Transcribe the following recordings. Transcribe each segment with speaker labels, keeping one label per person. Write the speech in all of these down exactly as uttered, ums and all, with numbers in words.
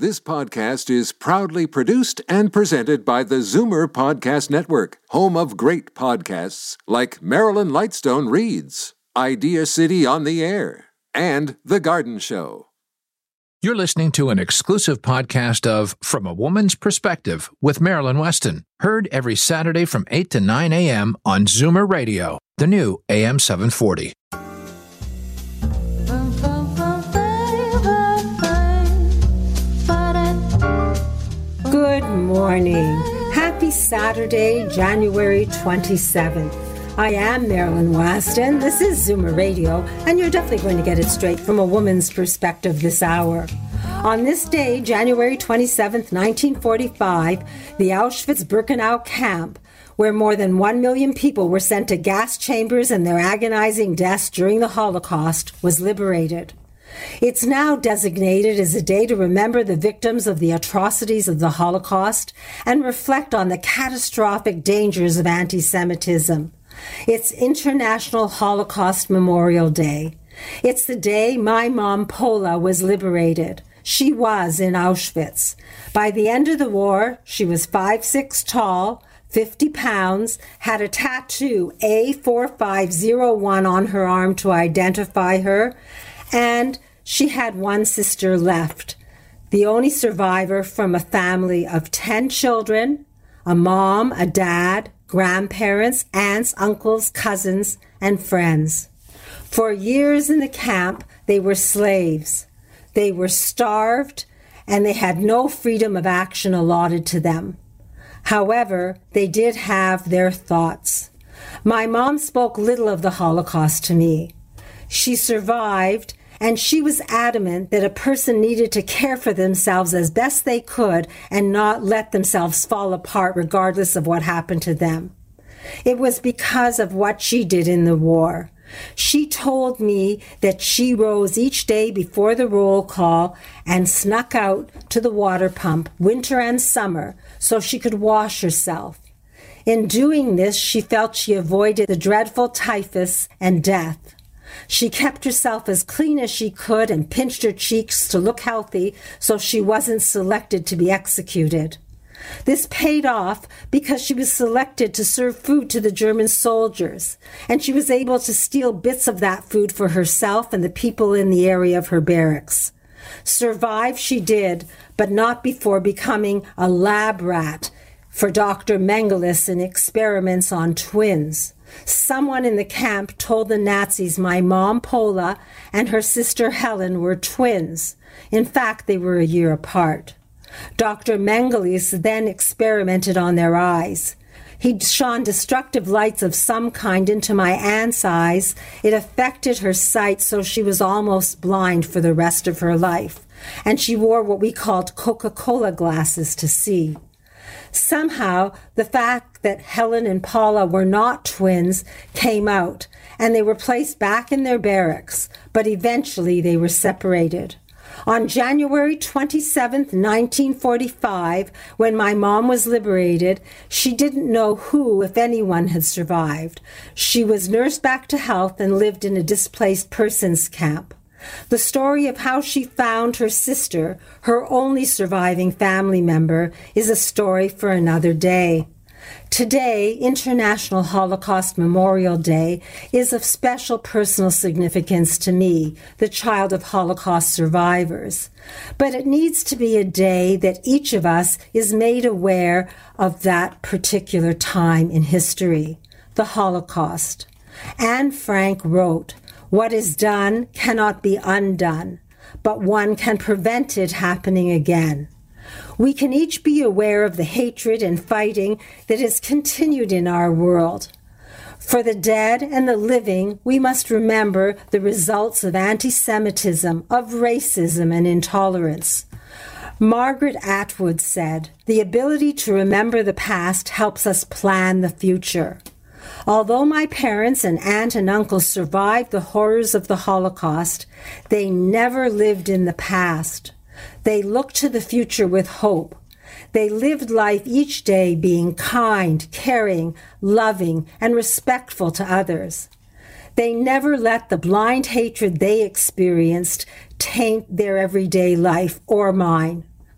Speaker 1: This podcast is proudly produced and presented by the Zoomer Podcast Network, home of great podcasts like Marilyn Lightstone Reads, Idea City on the Air, and The Garden Show.
Speaker 2: You're listening to an exclusive podcast of From a Woman's Perspective with Marilyn Weston, heard every Saturday from eight to nine a.m. on Zoomer Radio, the new A M seven forty.
Speaker 3: Good morning. Happy Saturday, January twenty-seventh. I am Marilyn Weston. This is Zoomer Radio, and you're definitely going to get it straight from a woman's perspective this hour. On this day, January twenty-seventh, nineteen forty-five, the Auschwitz-Birkenau camp, where more than one million people were sent to gas chambers and their agonizing deaths during the Holocaust, was liberated. It's now designated as a day to remember the victims of the atrocities of the Holocaust and reflect on the catastrophic dangers of anti-Semitism. It's International Holocaust Memorial Day. It's the day my mom, Paula, was liberated. She was in Auschwitz. By the end of the war, she was five foot six tall, fifty pounds, had a tattoo A four five zero one on her arm to identify her, and she had one sister left, the only survivor from a family of ten children, a mom, a dad, grandparents, aunts, uncles, cousins, and friends. For years in the camp, they were slaves. They were starved, and they had no freedom of action allotted to them. However, they did have their thoughts. My mom spoke little of the Holocaust to me. She survived, and she was adamant that a person needed to care for themselves as best they could and not let themselves fall apart regardless of what happened to them. It was because of what she did in the war. She told me that she rose each day before the roll call and snuck out to the water pump, winter and summer, so she could wash herself. In doing this, she felt she avoided the dreadful typhus and death. She kept herself as clean as she could and pinched her cheeks to look healthy so she wasn't selected to be executed. This paid off because she was selected to serve food to the German soldiers, and she was able to steal bits of that food for herself and the people in the area of her barracks. Survive she did, but not before becoming a lab rat for Doctor Mengele in experiments on twins. Someone in the camp told the Nazis my mom, Paula, and her sister Helen were twins. In fact, they were a year apart. Doctor Mengele then experimented on their eyes. He shone destructive lights of some kind into my aunt's eyes. It affected her sight, so she was almost blind for the rest of her life. And she wore what we called Coca-Cola glasses to see. Somehow, the fact that Helen and Paula were not twins came out, and they were placed back in their barracks, but eventually they were separated. On January twenty-seventh, nineteen forty-five, when my mom was liberated, she didn't know who, if anyone, had survived. She was nursed back to health and lived in a displaced persons camp. The story of how she found her sister, her only surviving family member, is a story for another day. Today, International Holocaust Memorial Day, is of special personal significance to me, the child of Holocaust survivors. But it needs to be a day that each of us is made aware of that particular time in history, the Holocaust. Anne Frank wrote, "What is done cannot be undone, but one can prevent it happening again." We can each be aware of the hatred and fighting that has continued in our world. For the dead and the living, we must remember the results of anti-Semitism, of racism and intolerance. Margaret Atwood said, "The ability to remember the past helps us plan the future." Although my parents and aunt and uncle survived the horrors of the Holocaust, they never lived in the past. They looked to the future with hope. They lived life each day being kind, caring, loving, and respectful to others. They never let the blind hatred they experienced taint their everyday life or mine.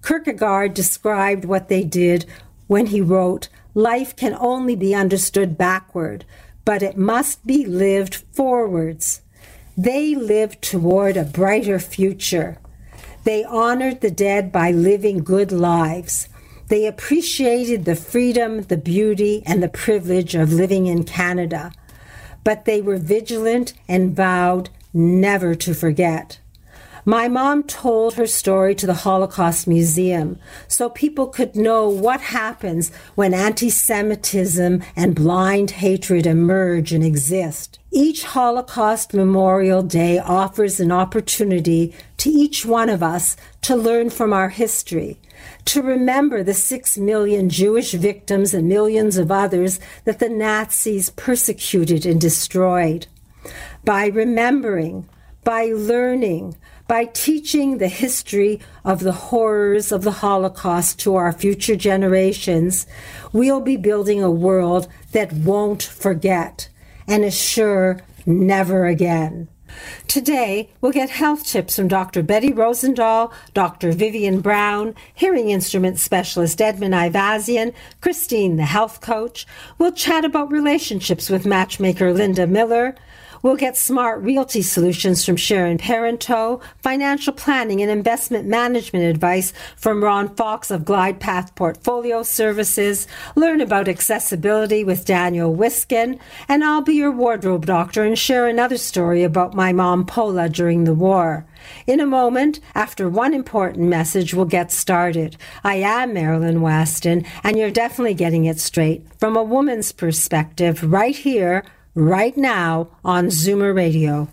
Speaker 3: Kierkegaard described what they did when he wrote, "Life can only be understood backward, but it must be lived forwards." They lived toward a brighter future. They honored the dead by living good lives. They appreciated the freedom, the beauty, and the privilege of living in Canada. But they were vigilant and vowed never to forget. My mom told her story to the Holocaust Museum so people could know what happens when anti-Semitism and blind hatred emerge and exist. Each Holocaust Memorial Day offers an opportunity to each one of us to learn from our history, to remember the six million Jewish victims and millions of others that the Nazis persecuted and destroyed. By remembering, by learning, by teaching the history of the horrors of the Holocaust to our future generations, we'll be building a world that won't forget and assure never again. Today, we'll get health tips from Doctor Betty Rosendahl, Doctor Vivian Brown, hearing instrument specialist Edmund Ivazian, Christine, the health coach. We'll chat about relationships with matchmaker Linda Miller. We'll get smart realty solutions from Sharon Parenteau, financial planning and investment management advice from Ron Fox of Glide Path Portfolio Services, learn about accessibility with Daniel Wiskin, and I'll be your wardrobe doctor and share another story about my mom Paula during the war. In a moment, after one important message, we'll get started. I am Marilyn Weston, and you're definitely getting it straight from a woman's perspective right here, right now on Zoomer Radio.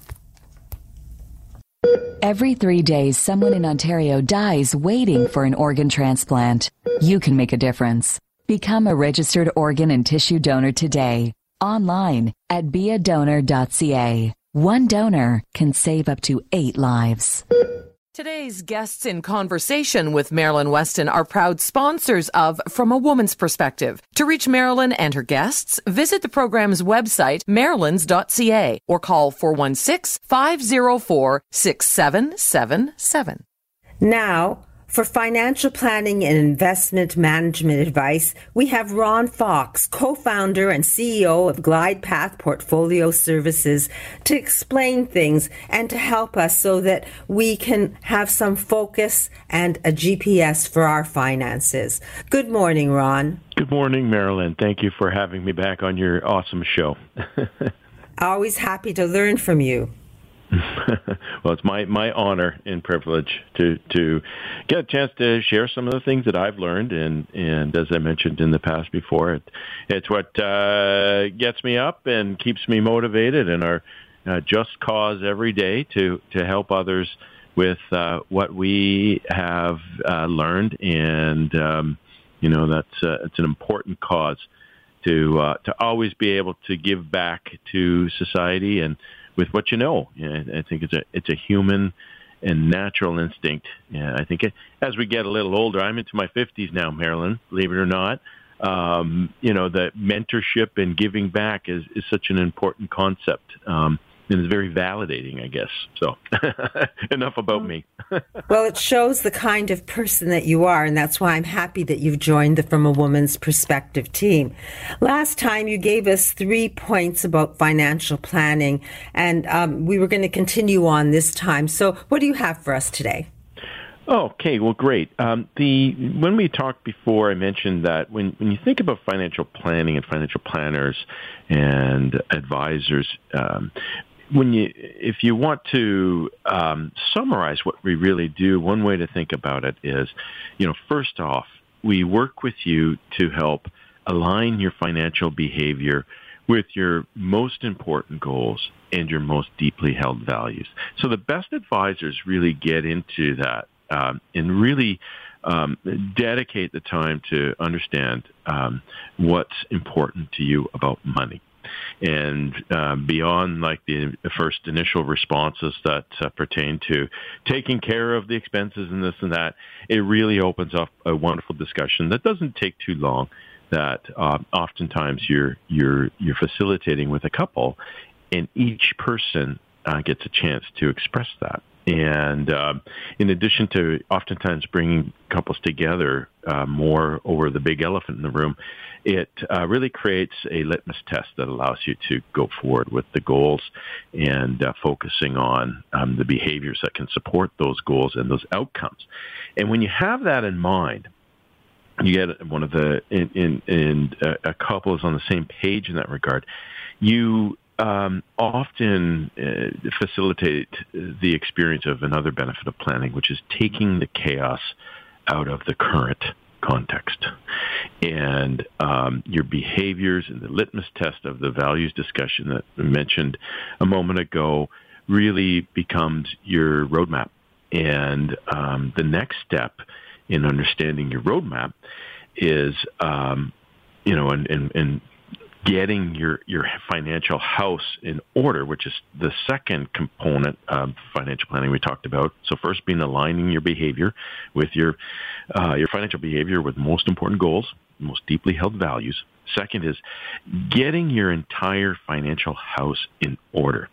Speaker 4: Every three days, someone in Ontario dies waiting for an organ transplant. You can make a difference. Become a registered organ and tissue donor today. Online at be a donor dot c a. One donor can save up to eight lives.
Speaker 5: Today's guests in conversation with Marilyn Weston are proud sponsors of From a Woman's Perspective. To reach Marilyn and her guests, visit the program's website, marilyns dot c a, or call four one six, five zero four, six seven seven seven.
Speaker 3: Now, for financial planning and investment management advice, we have Ron Fox, co-founder and C E O of Glide Path Portfolio Services, to explain things and to help us so that we can have some focus and a G P S for our finances. Good morning, Ron.
Speaker 6: Good morning, Marilyn. Thank you for having me back on your awesome show.
Speaker 3: Always happy to learn from you.
Speaker 6: Well, it's my, my honor and privilege to, to get a chance to share some of the things that I've learned. And, and as I mentioned in the past before, it, it's what uh, gets me up and keeps me motivated in our uh, just cause every day to, to help others with uh, what we have uh, learned. And, um, you know, that's uh, it's an important cause to uh, to always be able to give back to society and with what you know. Yeah, I think it's a it's a human and natural instinct. Yeah, I think it, as we get a little older, I'm into my fifties now, Marilyn, believe it or not. Um, you know, the mentorship and giving back is, is such an important concept. Um, and it's very validating, I guess. So enough about me.
Speaker 3: Well, it shows the kind of person that you are, and that's why I'm happy that you've joined the From a Woman's Perspective team. Last time you gave us three points about financial planning, and um, we were going to continue on this time. So what do you have for us today?
Speaker 6: Okay, well, great. Um, the when we talked before, I mentioned that when, when you think about financial planning and financial planners and advisors, um, when you if you want to um, summarize what we really do, one way to think about it is, you know, first off, we work with you to help align your financial behavior with your most important goals and your most deeply held values. So the best advisors really get into that um, and really um, dedicate the time to understand um, what's important to you about money. And uh, beyond like the first initial responses that uh, pertain to taking care of the expenses and this and that, it really opens up a wonderful discussion that doesn't take too long, that uh, oftentimes you're, you're, you're facilitating with a couple, and each person uh, gets a chance to express that. And uh, in addition to oftentimes bringing couples together uh, more over the big elephant in the room, it uh, really creates a litmus test that allows you to go forward with the goals and uh, focusing on um, the behaviors that can support those goals and those outcomes. And when you have that in mind, you get one of the, in, in, in a couple is on the same page in that regard, you Um, often uh, facilitate the experience of another benefit of planning, which is taking the chaos out of the current context. And um, your behaviors and the litmus test of the values discussion that I mentioned a moment ago really becomes your roadmap. And um, the next step in understanding your roadmap is, um, you know, and, and, and getting your, your financial house in order, which is the second component of financial planning we talked about. So first being aligning your behavior with your uh, your financial behavior with most important goals, most deeply held values. Second is getting your entire financial house in order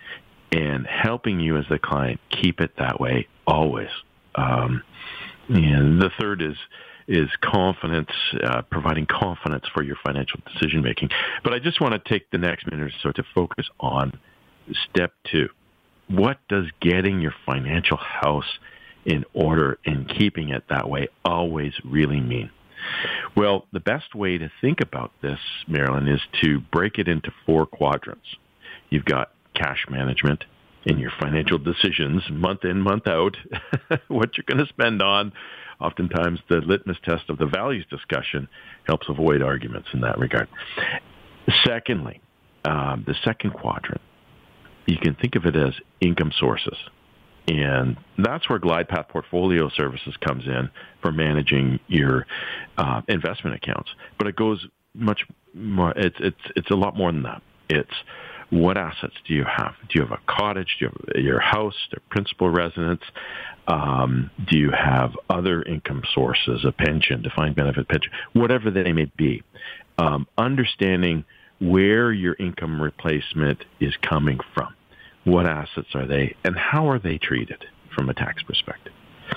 Speaker 6: and helping you as the client keep it that way always. Um, and the third is is confidence, uh, providing confidence for your financial decision making. But I just want to take the next minute or so to focus on step two. What does getting your financial house in order and keeping it that way always really mean? Well, the best way to think about this, Marilyn, is to break it into four quadrants. You've got cash management in your financial decisions, month in, month out, what you're going to spend on. Oftentimes, the litmus test of the values discussion helps avoid arguments in that regard. Secondly, um, the second quadrant, you can think of it as income sources. And that's where GlidePath Portfolio Services comes in for managing your uh, investment accounts. But it goes much more, it's, it's, it's a lot more than that. It's what assets do you have? Do you have a cottage? Do you have your house, their principal residence? Um, do you have other income sources, a pension, defined benefit pension, whatever they may be? Um, understanding where your income replacement is coming from. What assets are they, and how are they treated from a tax perspective?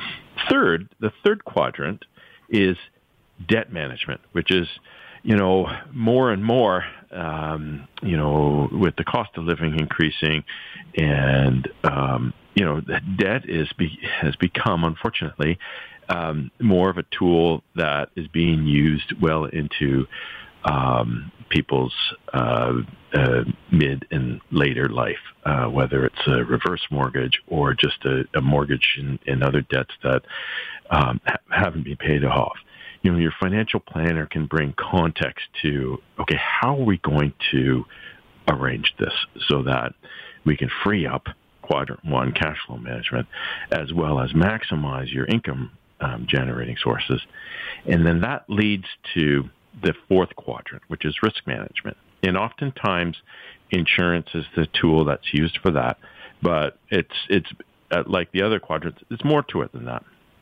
Speaker 6: Third, the third quadrant is debt management, which is, you know, more and more, um, you know, with the cost of living increasing and, um, you know, the debt is be, has become, unfortunately, um, more of a tool that is being used well into um, people's uh, uh, mid and later life, uh, whether it's a reverse mortgage or just a, a mortgage and, and other debts that um, ha- haven't been paid off. You know, your financial planner can bring context to, okay, how are we going to arrange this so that we can free up quadrant one, cash flow management, as well as maximize your income um, generating sources. And then that leads to the fourth quadrant, which is risk management. And oftentimes insurance is the tool that's used for that, but it's, it's uh, like the other quadrants, it's more to it than that.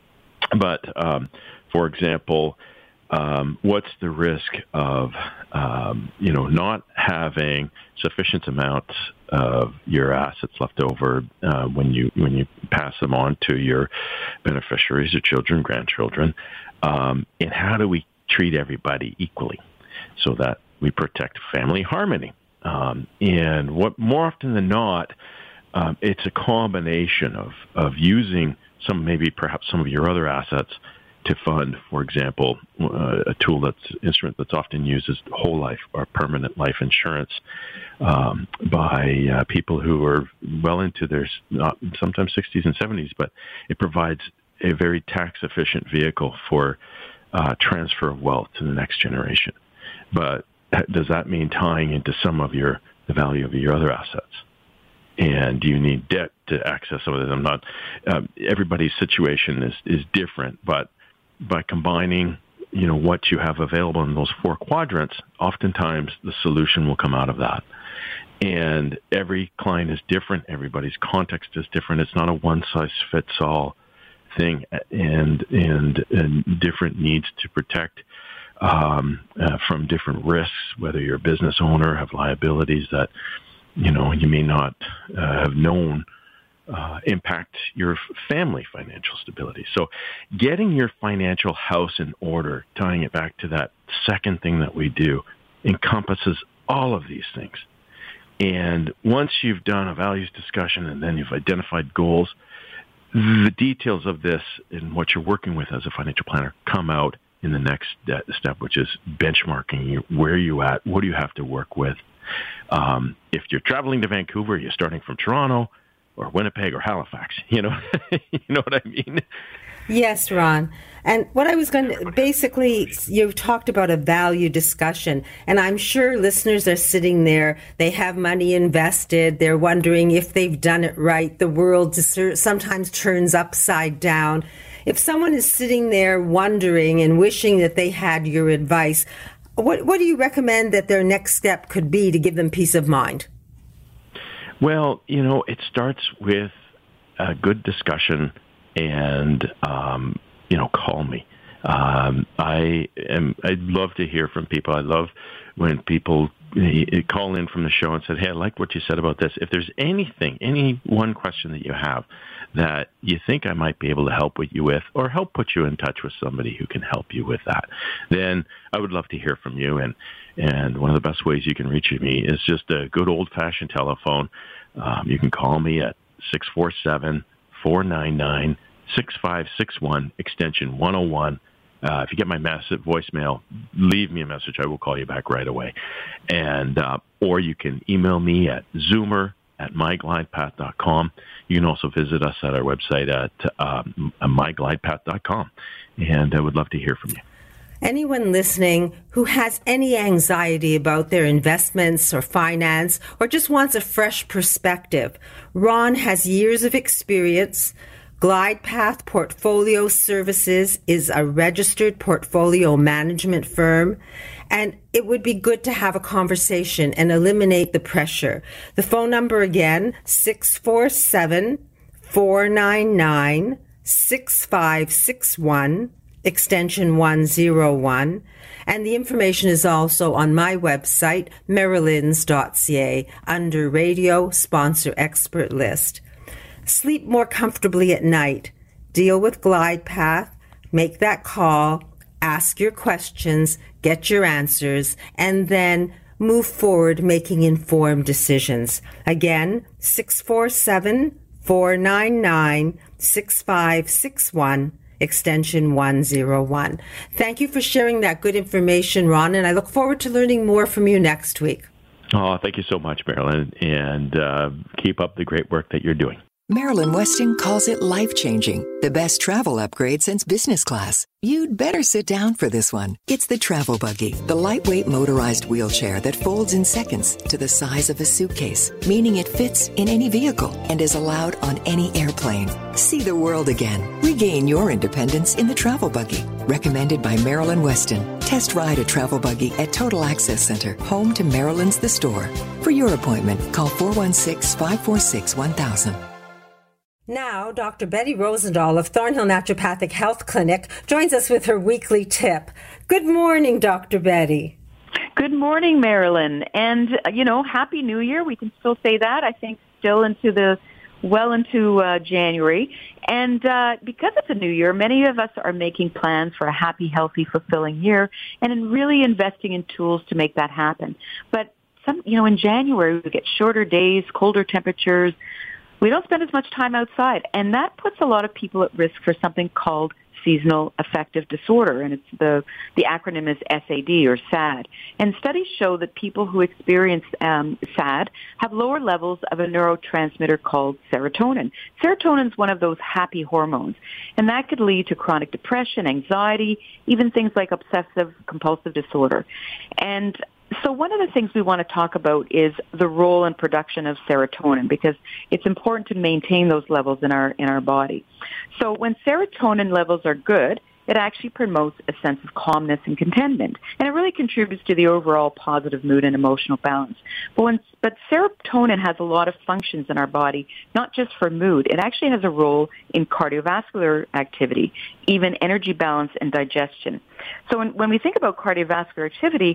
Speaker 6: But, um, for example, um, what's the risk of, um, you know, not having sufficient amounts of your assets left over uh, when you when you pass them on to your beneficiaries, your children, grandchildren, um, and how do we treat everybody equally so that we protect family harmony? Um, and what more often than not, um, it's a combination of of using some, maybe perhaps some of your other assets to fund, for example, uh, a tool that's instrument that's often used is whole life or permanent life insurance um, by uh, people who are well into their not, sometimes sixties and seventies, but it provides a very tax efficient vehicle for uh, transfer of wealth to the next generation. But does that mean tying into some of your the value of your other assets? And do you need debt to access some of them? Not um, everybody's situation is is different, but by combining, you know, what you have available in those four quadrants, oftentimes the solution will come out of that. And every client is different. Everybody's context is different. It's not a one-size-fits-all thing, and and, and different needs to protect um, uh, from different risks, whether you're a business owner, have liabilities that, you know, you may not uh, have known uh, impact your family financial stability. So getting your financial house in order, tying it back to that second thing that we do, encompasses all of these things. And once you've done a values discussion and then you've identified goals, the details of this and what you're working with as a financial planner come out in the next step, which is benchmarking. Where are you at? What do you have to work with? Um, if you're traveling to Vancouver, you're starting from Toronto or Winnipeg or Halifax. You know, you know what I mean?
Speaker 3: Yes, Ron. And what I was going to, basically, you talked about a value discussion, and I'm sure listeners are sitting there, they have money invested, they're wondering if they've done it right. The world sometimes turns upside down. If someone is sitting there wondering and wishing that they had your advice, what, what do you recommend that their next step could be to give them peace of mind?
Speaker 6: Well, you know, it starts with a good discussion and, um, you know, call me. Um, I am, I'd love to hear from people. I love when people call in from the show and say, hey, I like what you said about this. If there's anything, any one question that you have that you think I might be able to help with you with, or help put you in touch with somebody who can help you with that, then I would love to hear from you. And, and one of the best ways you can reach me is just a good old-fashioned telephone. Um, you can call me at six four seven, four nine nine, six five six one, extension one oh one. Uh, if you get my massive voicemail, leave me a message. I will call you back right away. And uh, or you can email me at zoomer at my glide path dot com. You can also visit us at our website at um, my glide path dot com. And I would love to hear from you.
Speaker 3: Anyone listening who has any anxiety about their investments or finance or just wants a fresh perspective, Ron has years of experience. GlidePath Portfolio Services is a registered portfolio management firm, and it would be good to have a conversation and eliminate the pressure. The phone number again, six four seven, four nine nine, six five six one, extension one oh one. And the information is also on my website, marilyns dot c a, under Radio Sponsor Expert List. Sleep more comfortably at night. Deal with GlidePath. Make that call. Ask your questions. Get your answers. And then move forward making informed decisions. Again, six four seven, four nine nine, six five six one, extension one oh one. Thank you for sharing that good information, Ron, and I look forward to learning more from you next week.
Speaker 6: Oh, thank you so much, Marilyn, and uh, keep up the great work that you're doing.
Speaker 7: Marilyn Weston calls it life-changing, the best travel upgrade since business class. You'd better sit down for this one. It's the Travel Buggy, the lightweight motorized wheelchair that folds in seconds to the size of a suitcase, meaning it fits in any vehicle and is allowed on any airplane. See the world again. Regain your independence in the Travel Buggy. Recommended by Marilyn Weston. Test ride a Travel Buggy at Total Access Center, home to Marilyn's The Store. For your appointment, call four one six, five four six, one thousand.
Speaker 3: Now, Doctor Betty Rosendahl of Thornhill Naturopathic Health Clinic joins us with her weekly tip. Good morning, Doctor Betty.
Speaker 8: Good morning, Marilyn. And, uh, you know, Happy New Year. We can still say that, I think, still into the, well into uh, January. And uh, because it's a new year, many of us are making plans for a happy, healthy, fulfilling year and in really investing in tools to make that happen. But, some, you know, in January, we get shorter days, colder temperatures. We don't spend as much time outside, and that puts a lot of people at risk for something called seasonal affective disorder, and it's the the acronym is S A D or SAD. And studies show that people who experience um, SAD have lower levels of a neurotransmitter called serotonin. Serotonin is one of those happy hormones, and that could lead to chronic depression, anxiety, even things like obsessive compulsive disorder. And so one of the things we want to talk about is the role and production of serotonin, because it's important to maintain those levels in our in our body. So when serotonin levels are good, it actually promotes a sense of calmness and contentment, and it really contributes to the overall positive mood and emotional balance. But, when, but serotonin has a lot of functions in our body, not just for mood. It actually has a role in cardiovascular activity, even energy balance and digestion. So when, when we think about cardiovascular activity,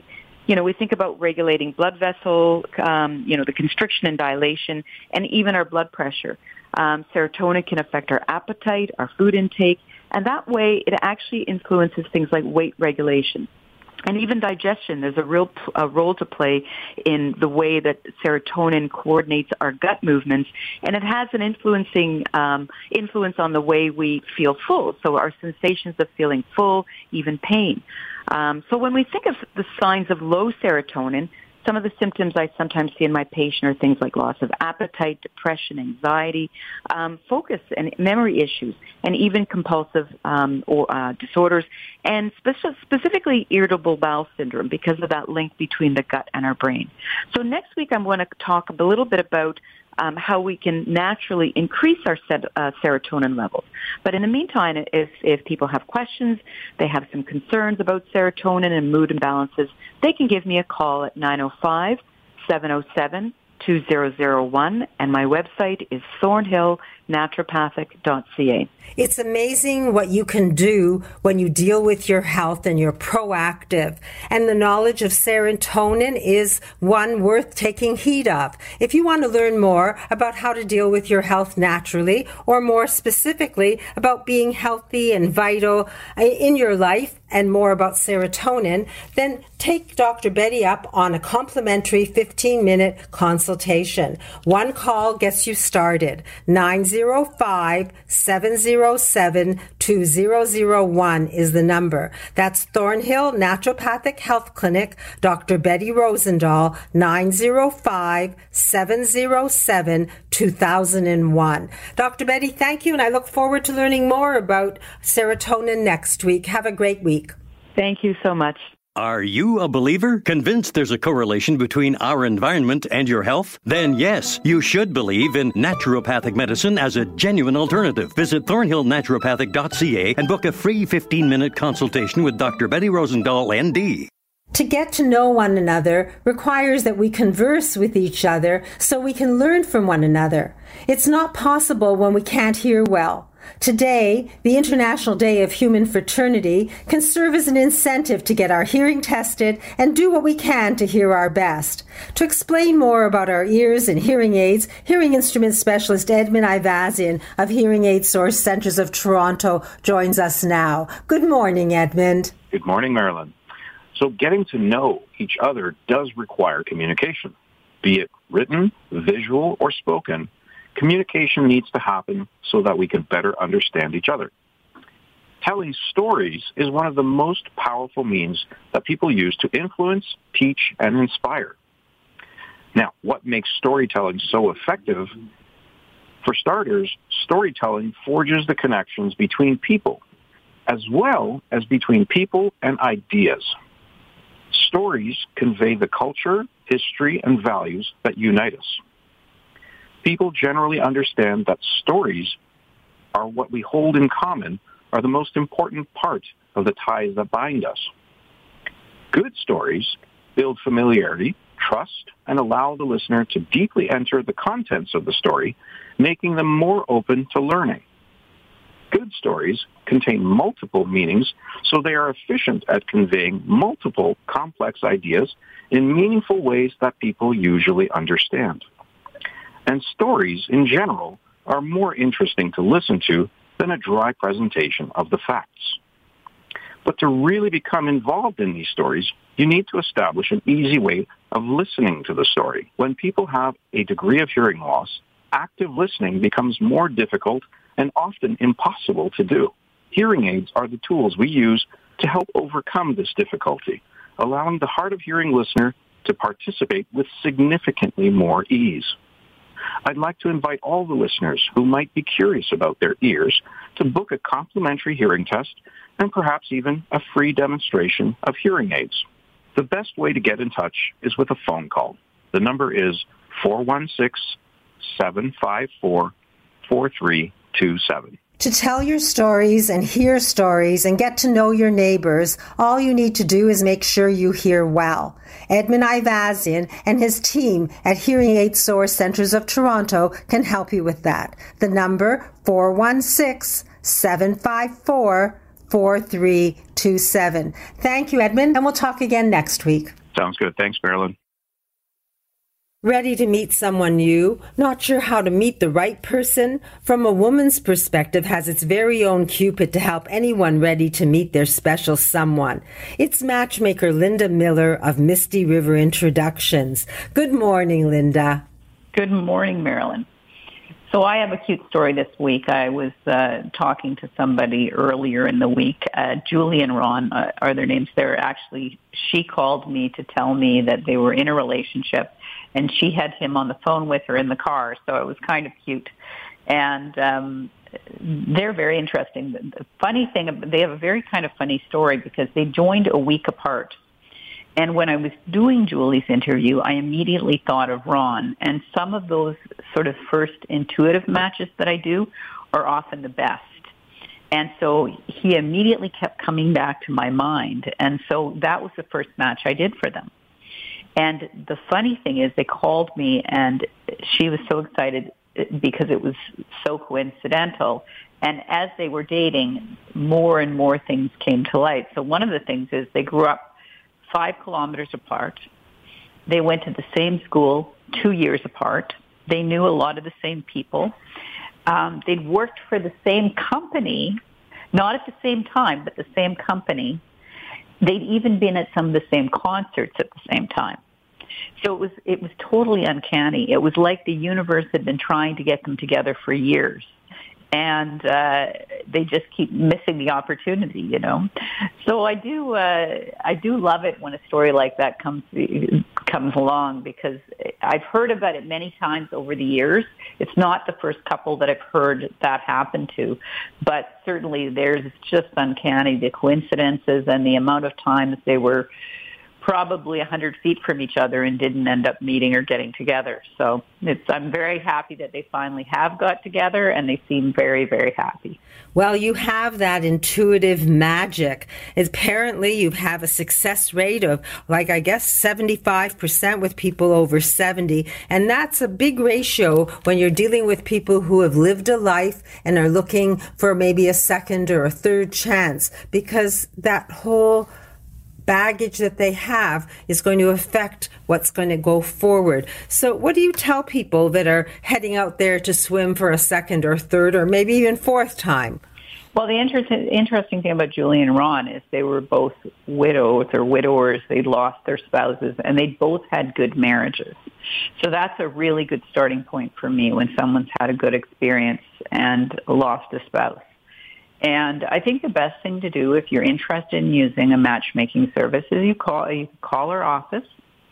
Speaker 8: You know, we think about regulating blood vessel, um, you know, the constriction and dilation, and even our blood pressure. Um, serotonin can affect our appetite, our food intake, and that way it actually influences things like weight regulation. And even digestion, there's a real a role to play in the way that serotonin coordinates our gut movements, and it has an influencing um, influence on the way we feel full. So our sensations of feeling full, even pain. Um, so when we think of the signs of low serotonin, some of the symptoms I sometimes see in my patient are things like loss of appetite, depression, anxiety, um, focus and memory issues, and even compulsive um, or, uh, disorders, and speci- specifically irritable bowel syndrome because of that link between the gut and our brain. So next week I'm going to talk a little bit about Um, how we can naturally increase our set, uh, serotonin levels. But in the meantime, if, if people have questions, they have some concerns about serotonin and mood imbalances, they can give me a call at nine oh five, seven oh seven, two oh oh one, and my website is thornhill naturopathic dot c a.
Speaker 3: It's amazing what you can do when you deal with your health and you're proactive. And the knowledge of serotonin is one worth taking heed of. If you want to learn more about how to deal with your health naturally, or more specifically about being healthy and vital in your life, and more about serotonin, then take Doctor Betty up on a complimentary fifteen-minute consultation. One call gets you started. nine oh five, seven oh seven, two oh oh one is the number. That's Thornhill Naturopathic Health Clinic, Doctor Betty Rosendahl, nine oh five, seven oh seven, two thousand one. Doctor Betty, thank you, and I look forward to learning more about serotonin next week. Have a great week.
Speaker 8: Thank you so much.
Speaker 9: Are you a believer? Convinced there's a correlation between our environment and your health? Then yes, you should believe in naturopathic medicine as a genuine alternative. Visit thornhill naturopathic dot c a and book a free fifteen-minute consultation with Doctor Betty Rosendahl, N D.
Speaker 3: To get to know one another requires that we converse with each other so we can learn from one another. It's not possible when we can't hear well. Today, the International Day of Human Fraternity can serve as an incentive to get our hearing tested and do what we can to hear our best. To explain more about our ears and hearing aids, hearing instrument specialist Edmund Ivazian of Hearing Aid Source Centres of Toronto joins us now. Good morning, Edmund.
Speaker 10: Good morning, Marilyn. So getting to know each other does require communication, be it written, visual, or spoken. Communication needs to happen so that we can better understand each other. Telling stories is one of the most powerful means that people use to influence, teach, and inspire. Now, what makes storytelling so effective? For starters, storytelling forges the connections between people, as well as between people and ideas. Stories convey the culture, history, and values that unite us. People generally understand that stories are what we hold in common, are the most important part of the ties that bind us. Good stories build familiarity, trust, and allow the listener to deeply enter the contents of the story, making them more open to learning. Good stories contain multiple meanings, so they are efficient at conveying multiple complex ideas in meaningful ways that people usually understand. And stories, in general, are more interesting to listen to than a dry presentation of the facts. But to really become involved in these stories, you need to establish an easy way of listening to the story. When people have a degree of hearing loss, active listening becomes more difficult and often impossible to do. Hearing aids are the tools we use to help overcome this difficulty, allowing the hard of hearing listener to participate with significantly more ease. I'd like to invite all the listeners who might be curious about their ears to book a complimentary hearing test and perhaps even a free demonstration of hearing aids. The best way to get in touch is with a phone call. The number is four one six, seven five four, four three two seven.
Speaker 3: To tell your stories and hear stories and get to know your neighbors, all you need to do is make sure you hear well. Edmund Ivazian and his team at Hearing Aid Source Centres of Toronto can help you with that. The number four one six, seven five four, four three two seven. Thank you, Edmund, and we'll talk again next week.
Speaker 10: Sounds good. Thanks, Marilyn.
Speaker 3: Ready to meet someone new? Not sure how to meet the right person? From a Woman's Perspective has its very own Cupid to help anyone ready to meet their special someone. It's matchmaker Linda Miller of Misty River Introductions. Good morning, Linda.
Speaker 11: Good morning, Marilyn. So I have a cute story this week. I was uh, talking to somebody earlier in the week. Uh, Julie and Ron uh, are their names. They're actually, she called me to tell me that they were in a relationship, and she had him on the phone with her in the car, so it was kind of cute. And um, they're very interesting. The funny thing, they have a very kind of funny story because they joined a week apart. And when I was doing Julie's interview, I immediately thought of Ron. And some of those sort of first intuitive matches that I do are often the best. And so he immediately kept coming back to my mind. And so that was the first match I did for them. And the funny thing is they called me, and she was so excited because it was so coincidental. And as they were dating, more and more things came to light. So one of the things is they grew up five kilometers apart. They went to the same school two years apart. They knew a lot of the same people. Um, they'd worked for the same company, not at the same time, but the same company. They'd even been at some of the same concerts at the same time. So it was it was totally uncanny. It was like the universe had been trying to get them together for years. And uh, they just keep missing the opportunity, you know. So I do, uh, I do love it when a story like that comes comes along because I've heard about it many times over the years. It's not the first couple that I've heard that happen to, but certainly there's just uncanny the coincidences and the amount of times they were probably a hundred feet from each other and didn't end up meeting or getting together. So it's, I'm very happy that they finally have got together, and they seem very, very happy.
Speaker 3: Well, you have that intuitive magic. Apparently, you have a success rate of, like, I guess, seventy-five percent with people over seventy. And that's a big ratio when you're dealing with people who have lived a life and are looking for maybe a second or a third chance, because that whole baggage that they have is going to affect what's going to go forward. So what do you tell people that are heading out there to swim for a second or third or maybe even fourth time?
Speaker 11: Well, the inter- interesting thing about Julie and Ron is they were both widows or widowers. They'd lost their spouses, and they both had good marriages. So that's a really good starting point for me when someone's had a good experience and lost a spouse. And I think the best thing to do if you're interested in using a matchmaking service is you call you call our office.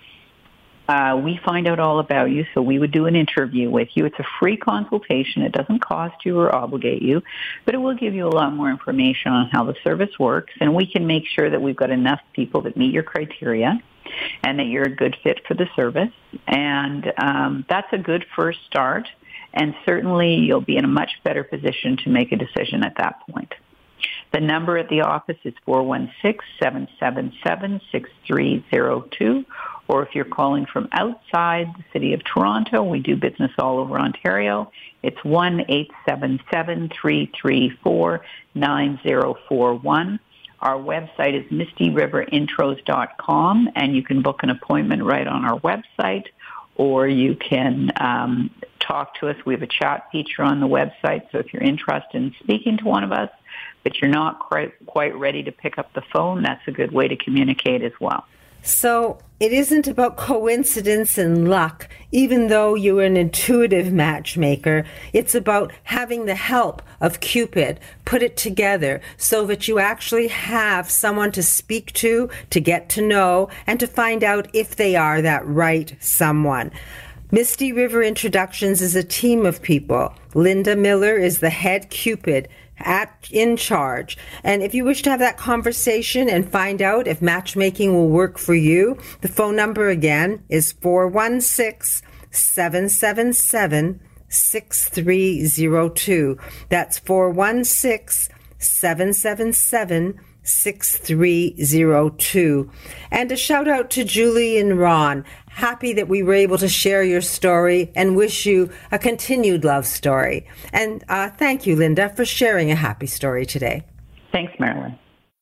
Speaker 11: Uh, we find out all about you, so we would do an interview with you. It's a free consultation. It doesn't cost you or obligate you, but it will give you a lot more information on how the service works, and we can make sure that we've got enough people that meet your criteria and that you're a good fit for the service. And um, that's a good first start. And certainly you'll be in a much better position to make a decision at that point. The number at the office is four one six, seven seven seven, six three zero two. Or if you're calling from outside the city of Toronto, we do business all over Ontario. It's one eight seven seven, three three four, nine zero four one. Our website is misty river intros dot com, and you can book an appointment right on our website, or you can um, talk to us. We have a chat feature on the website, so if you're interested in speaking to one of us, but you're not quite, quite ready to pick up the phone, that's a good way to communicate as well.
Speaker 3: So it isn't about coincidence and luck, even though you're an intuitive matchmaker. It's about having the help of Cupid put it together so that you actually have someone to speak to, to get to know, and to find out if they are that right someone. Misty River Introductions is a team of people. Linda Miller is the head Cupid at in charge. And if you wish to have that conversation and find out if matchmaking will work for you, the phone number again is four one six, seven seven seven, six three zero two. That's four one six, seven seven seven, six three zero two. And a shout out to Julie and Ron. Happy that we were able to share your story and wish you a continued love story. And uh, thank you, Linda, for sharing a happy story today.
Speaker 11: Thanks, Marilyn.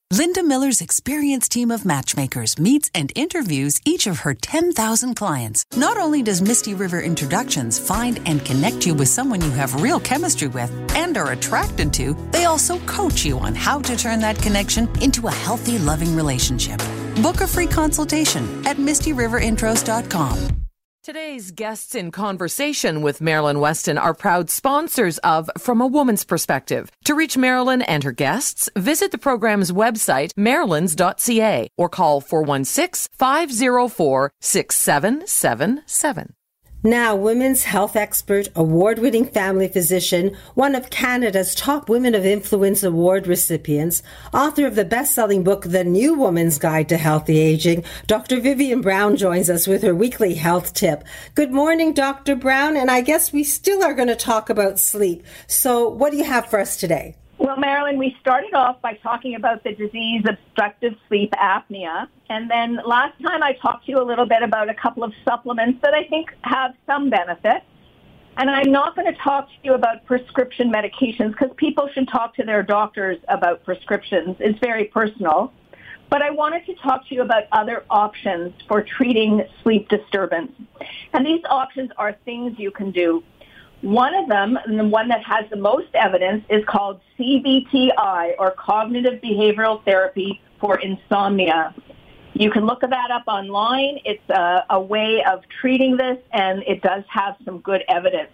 Speaker 12: Linda Miller's experienced team of matchmakers meets and interviews each of her ten thousand clients. Not only does Misty River Introductions find and connect you with someone you have real chemistry with and are attracted to, they also coach you on how to turn that connection into a healthy, loving relationship. Book a free consultation at misty river intros dot com.
Speaker 5: Today's guests in conversation with Marilyn Weston are proud sponsors of From a Woman's Perspective. To reach Marilyn and her guests, visit the program's website, marilyns dot c a, or call four one six, five zero four, six seven seven seven.
Speaker 3: Now, women's health expert, award-winning family physician, one of Canada's top Women of Influence Award recipients, author of the best-selling book, The New Woman's Guide to Healthy Aging, Doctor Vivian Brown joins us with her weekly health tip. Good morning, Doctor Brown, and I guess we still are going to talk about sleep. So what do you have for us today?
Speaker 11: Well, Marilyn, we started off by talking about the disease obstructive sleep apnea. And then last time I talked to you a little bit about a couple of supplements that I think have some benefit. And I'm not going to talk to you about prescription medications because people should talk to their doctors about prescriptions. It's very personal. But I wanted to talk to you about other options for treating sleep disturbance. And these options are things you can do. One of them, and the one that has the most evidence, is called C B T I, or Cognitive Behavioral Therapy for Insomnia. You can look that up online. It's a, a way of treating this, and it does have some good evidence.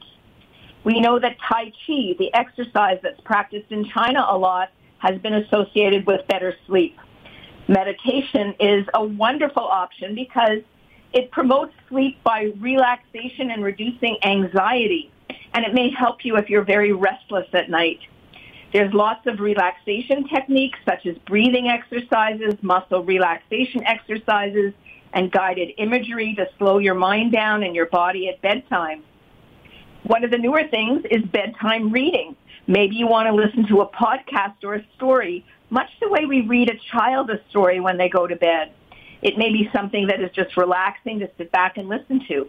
Speaker 11: We know that Tai Chi, the exercise that's practiced in China a lot, has been associated with better sleep. Meditation is a wonderful option because it promotes sleep by relaxation and reducing anxiety. And it may help you if you're very restless at night. There's lots of relaxation techniques such as breathing exercises, muscle relaxation exercises, and guided imagery to slow your mind down and your body at bedtime. One of the newer things is bedtime reading. Maybe you want to listen to a podcast or a story, much the way we read a child a story when they go to bed. It may be something that is just relaxing to sit back and listen to.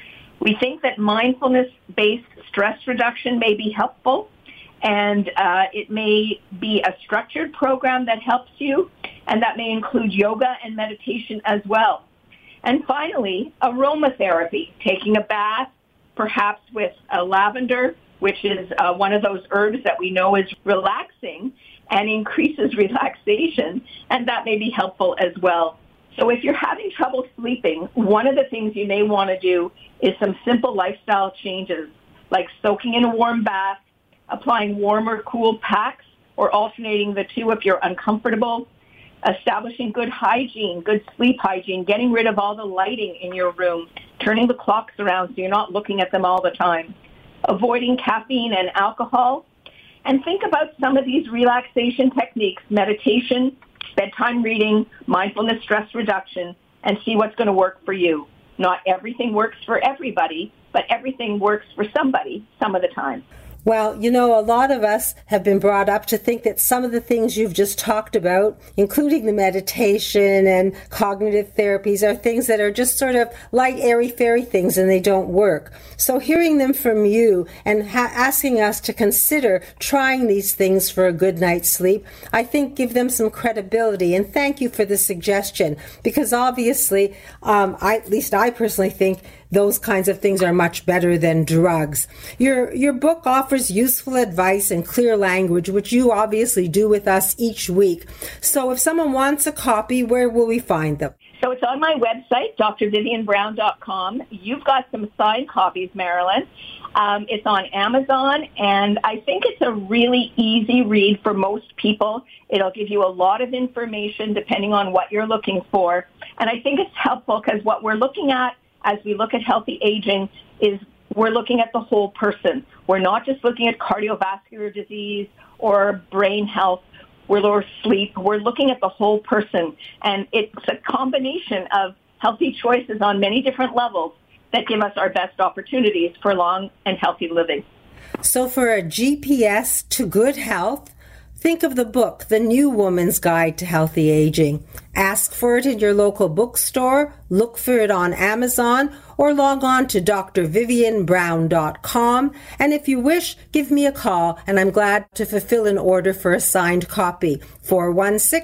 Speaker 11: We think that mindfulness-based stress reduction may be helpful, and uh, it may be a structured program that helps you, and that may include yoga and meditation as well. And finally, aromatherapy, taking a bath, perhaps with a lavender, which is uh, one of those herbs that we know is relaxing and increases relaxation, and that may be helpful as well. So if you're having trouble sleeping, one of the things you may want to do is some simple lifestyle changes, like soaking in a warm bath, applying warm or cool packs, or alternating the two if you're uncomfortable, establishing good hygiene, good sleep hygiene, getting rid of all the lighting in your room, turning the clocks around so you're not looking at them all the time, avoiding caffeine and alcohol, and think about some of these relaxation techniques, meditation, bedtime reading, mindfulness stress reduction, and see what's going to work for you. Not everything works for everybody, but everything works for somebody some of the time.
Speaker 3: Well, you know, a lot of us have been brought up to think that some of the things you've just talked about, including the meditation and cognitive therapies, are things that are just sort of light, airy-fairy things and they don't work. So hearing them from you and ha- asking us to consider trying these things for a good night's sleep, I think give them some credibility. And thank you for the suggestion, because obviously, um, I, at least I personally think those kinds of things are much better than drugs. Your your book offers useful advice in clear language, which you obviously do with us each week. So if someone wants a copy, where will we find them?
Speaker 11: So it's on my website, d r vivian brown dot com. You've got some signed copies, Marilyn. Um, it's on Amazon, and I think it's a really easy read for most people. It'll give you a lot of information depending on what you're looking for. And I think it's helpful because what we're looking at as we look at healthy aging is we're looking at the whole person. We're not just looking at cardiovascular disease or brain health or sleep. We're looking at the whole person. And it's a combination of healthy choices on many different levels that give us our best opportunities for long and healthy living.
Speaker 3: So for a G P S to good health, think of the book, The New Woman's Guide to Healthy Aging. Ask for it in your local bookstore, look for it on Amazon, or log on to d r vivian brown dot com. And if you wish, give me a call, and I'm glad to fulfill an order for a signed copy. four one six,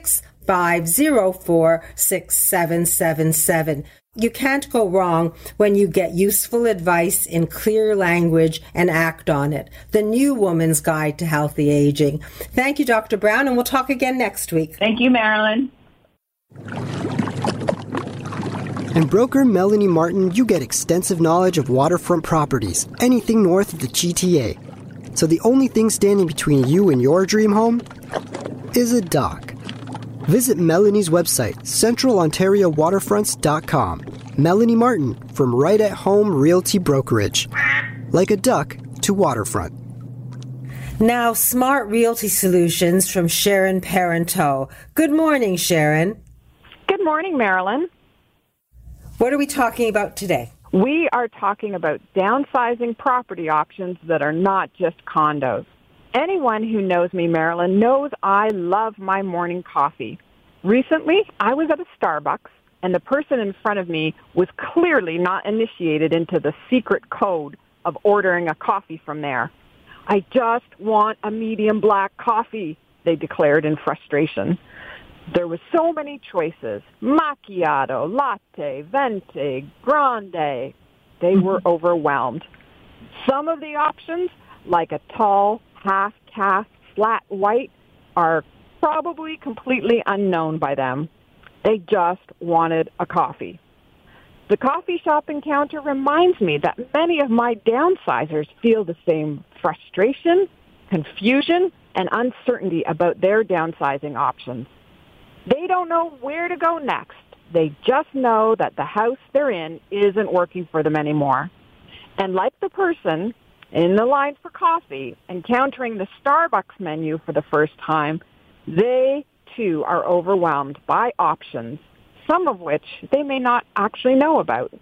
Speaker 3: five zero four, six seven seven seven. You can't go wrong when you get useful advice in clear language and act on it. The New Woman's Guide to Healthy Aging. Thank you, Doctor Brown, and we'll talk again next week.
Speaker 11: Thank you, Marilyn.
Speaker 13: And broker Melanie Martin, you get extensive knowledge of waterfront properties, anything north of the G T A. So the only thing standing between you and your dream home is a dock. Visit Melanie's website, central ontario waterfronts dot com. Melanie Martin from Right at Home Realty Brokerage. Like a duck to waterfront.
Speaker 3: Now, Smart Realty Solutions from Sharon Parenteau. Good morning, Sharon.
Speaker 14: Good morning, Marilyn.
Speaker 3: What are we talking about today?
Speaker 14: We are talking about downsizing property options that are not just condos. Anyone who knows me, Marilyn, knows I love my morning coffee. Recently, I was at a Starbucks, and the person in front of me was clearly not initiated into the secret code of ordering a coffee from there. I just want a medium black coffee, they declared in frustration. There were so many choices: macchiato, latte, venti, grande. They were overwhelmed. Some of the options, like a tall, half-cask, flat white, are probably completely unknown by them. They just wanted a coffee. The coffee shop encounter reminds me that many of my downsizers feel the same frustration, confusion, and uncertainty about their downsizing options. They don't know where to go next. They just know that the house they're in isn't working for them anymore. And like the person in the line for coffee, encountering the Starbucks menu for the first time, they too are overwhelmed by options, some of which they may not actually know about.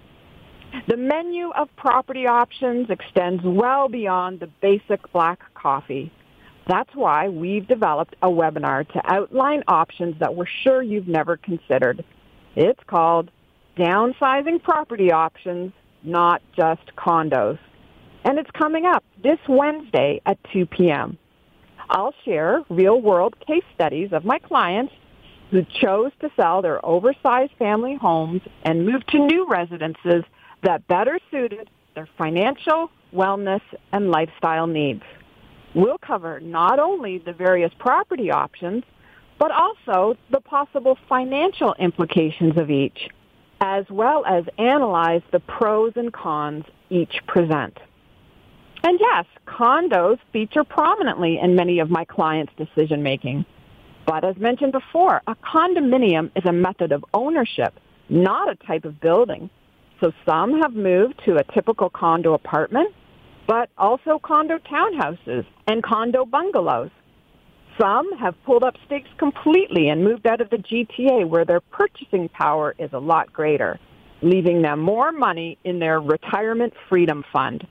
Speaker 14: The menu of property options extends well beyond the basic black coffee. That's why we've developed a webinar to outline options that we're sure you've never considered. It's called Downsizing Property Options, Not Just Condos. And it's coming up this Wednesday at two p.m. I'll share real-world case studies of my clients who chose to sell their oversized family homes and move to new residences that better suited their financial, wellness, and lifestyle needs. We'll cover not only the various property options, but also the possible financial implications of each, as well as analyze the pros and cons each present. And yes, condos feature prominently in many of my clients' decision-making. But as mentioned before, a condominium is a method of ownership, not a type of building. So some have moved to a typical condo apartment, but also condo townhouses and condo bungalows. Some have pulled up stakes completely and moved out of the G T A where their purchasing power is a lot greater, leaving them more money in their retirement freedom fund.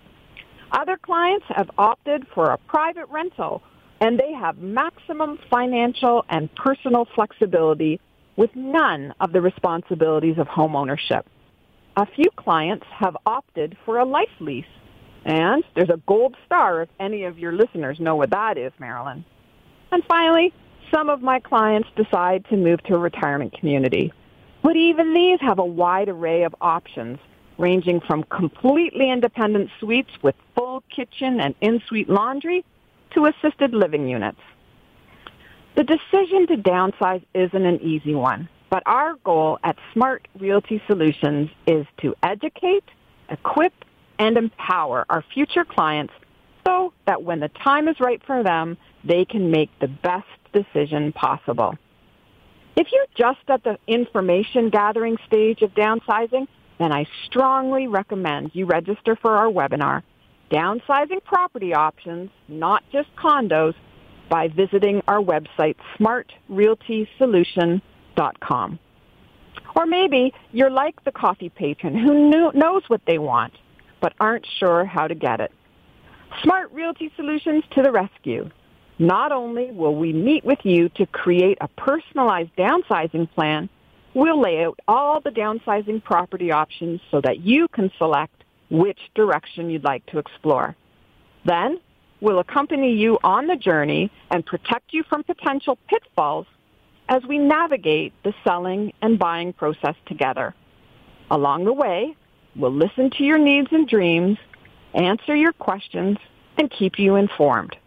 Speaker 14: Other clients have opted for a private rental, and they have maximum financial and personal flexibility with none of the responsibilities of homeownership. A few clients have opted for a life lease. And there's a gold star if any of your listeners know what that is, Marilyn. And finally, some of my clients decide to move to a retirement community. But even these have a wide array of options, ranging from completely independent suites with full kitchen and in-suite laundry to assisted living units. The decision to downsize isn't an easy one, but our goal at Smart Realty Solutions is to educate, equip, and empower our future clients so that when the time is right for them, they can make the best decision possible. If you're just at the information gathering stage of downsizing, then I strongly recommend you register for our webinar, Downsizing Property Options, Not Just Condos, by visiting our website, smart realty solution dot com. Or maybe you're like the coffee patron who knew, knows what they want, but aren't sure how to get it. Smart Realty Solutions to the rescue. Not only will we meet with you to create a personalized downsizing plan, we'll lay out all the downsizing property options so that you can select which direction you'd like to explore. Then, we'll accompany you on the journey and protect you from potential pitfalls as we navigate the selling and buying process together. Along the way, we'll listen to your needs and dreams, answer your questions, and keep you informed.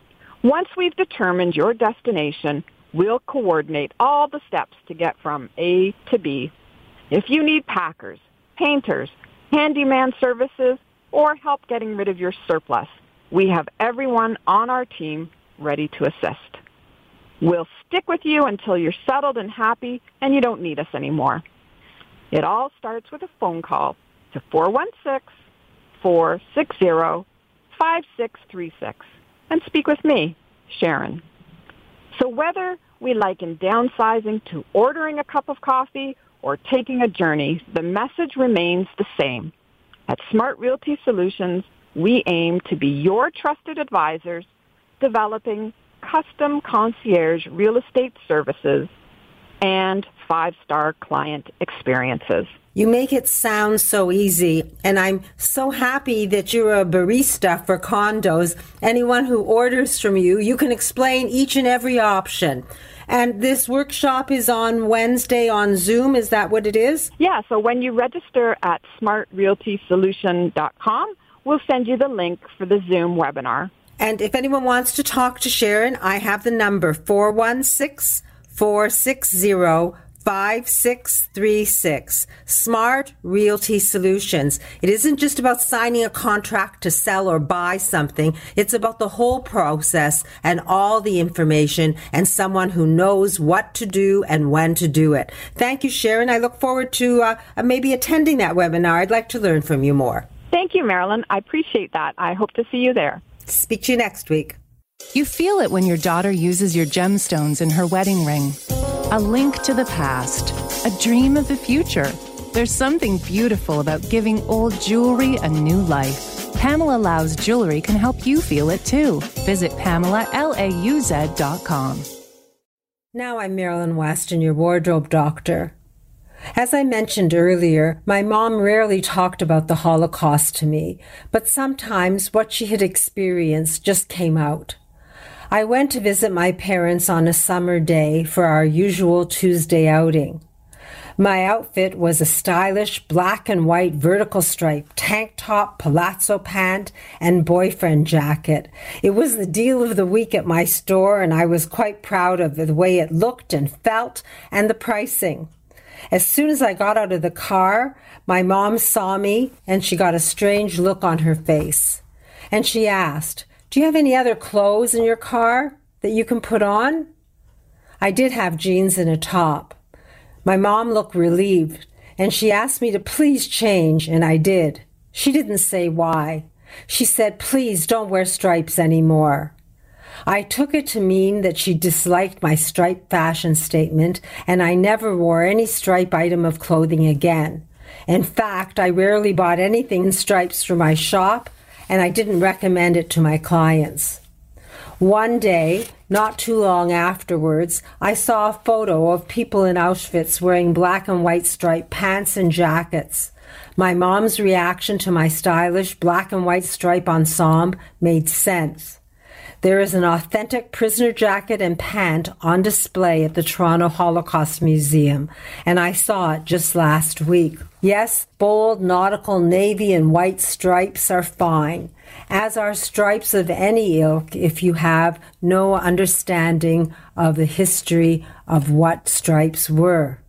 Speaker 14: Once we've determined your destination, we'll coordinate all the steps to get from A to B. If you need packers, painters, handyman services, or help getting rid of your surplus, we have everyone on our team ready to assist. We'll stick with you until you're settled and happy and you don't need us anymore. It all starts with a phone call to four one six, four six zero, five six three six and speak with me, Sharon. So whether we liken downsizing to ordering a cup of coffee or taking a journey, the message remains the same. At Smart Realty Solutions, we aim to be your trusted advisors, developing custom concierge real estate services and five-star client experiences.
Speaker 3: You make it sound so easy, and I'm so happy that you're a barista for condos. Anyone who orders from you, you can explain each and every option. And this workshop is on Wednesday on Zoom. Is that what it is?
Speaker 14: Yeah, so when you register at smart realty solution dot com, we'll send you the link for the Zoom webinar.
Speaker 3: And if anyone wants to talk to Sharon, I have the number four one six, four six zero, five six three six. Smart Realty Solutions. It isn't just about signing a contract to sell or buy something. It's about the whole process and all the information and someone who knows what to do and when to do it. Thank you, Sharon. I look forward to uh, maybe attending that webinar. I'd like to learn from you more.
Speaker 14: Thank you, Marilyn. I appreciate that. I hope to see you there.
Speaker 3: Speak to you next week.
Speaker 15: You feel it when your daughter uses your gemstones in her wedding ring. A link to the past, a dream of the future. There's something beautiful about giving old jewelry a new life. Pamela Lauz Jewelry can help you feel it too. Visit Pamela Lauz dot com.
Speaker 3: Now I'm Marilyn Weston, your wardrobe doctor. As I mentioned earlier, my mom rarely talked about the Holocaust to me, but sometimes what she had experienced just came out. I went to visit my parents on a summer day for our usual Tuesday outing. My outfit was a stylish black and white vertical stripe tank top, palazzo pant, and boyfriend jacket. It was the deal of the week at my store, and I was quite proud of the way it looked and felt and the pricing. As soon as I got out of the car, my mom saw me and she got a strange look on her face. And she asked, "Do you have any other clothes in your car that you can put on?" I did have jeans and a top. My mom looked relieved and she asked me to please change, and I did. She didn't say why. She said, "Please don't wear stripes anymore." I took it to mean that she disliked my stripe fashion statement, and I never wore any stripe item of clothing again. In fact, I rarely bought anything in stripes for my shop, and I didn't recommend it to my clients. One day, not too long afterwards, I saw a photo of people in Auschwitz wearing black and white striped pants and jackets. My mom's reaction to my stylish black and white stripe ensemble made sense. There is an authentic prisoner jacket and pant on display at the Toronto Holocaust Museum, and I saw it just last week. Yes, bold nautical navy and white stripes are fine, as are stripes of any ilk if you have no understanding of the history of what stripes were.